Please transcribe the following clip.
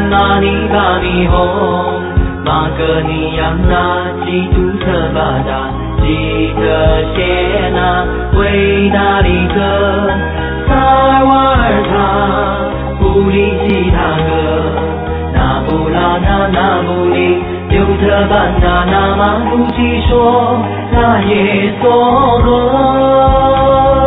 玛尼巴米哄，玛格尼亚那基督特巴达，基特谢那维那里格，萨尔瓦尔塔，布里吉他格，那布拉那布里，尤特班那玛鲁基说，那耶梭罗。